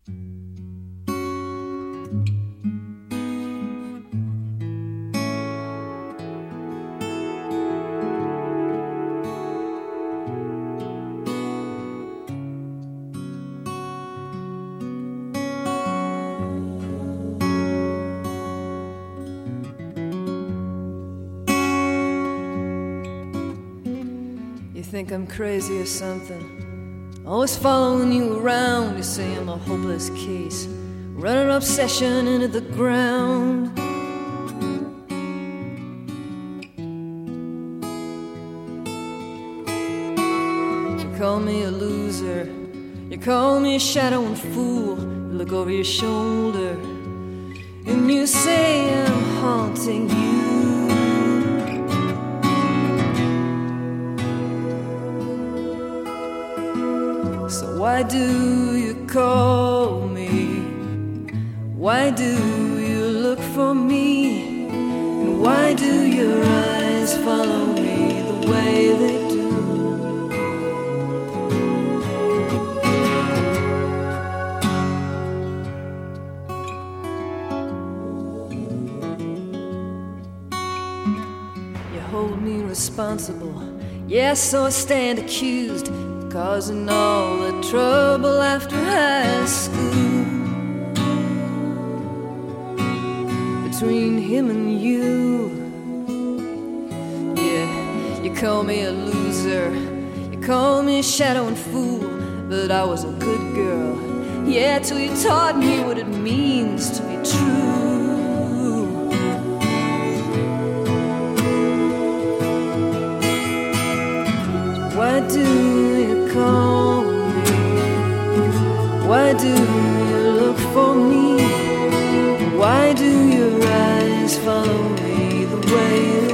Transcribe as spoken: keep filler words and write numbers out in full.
You think I'm crazy or something, always following you around. You say I'm a hopeless case, running obsession into the ground. You call me a loser, you call me a shadow and fool. You look over your shoulder and you say I'm haunting you. So why do you call me? Why do you look for me? And why do your eyes follow me the way they do? You hold me responsible, yes, so I stand accused, causing all the trouble after high school. Between him and you, yeah, you call me a loser, you call me a shadow and fool, but I was a good girl, yeah, till you taught me what it means to be true. Why do you call me? Why do you look for me? Why do your eyes follow me the way